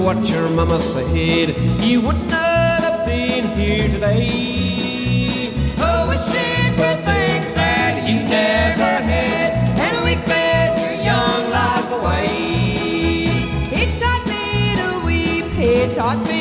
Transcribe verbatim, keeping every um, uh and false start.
what your mama said, you would not have been here today. Oh, wishing for things that you never had, and we bet your young life away. He taught me to weep, he taught me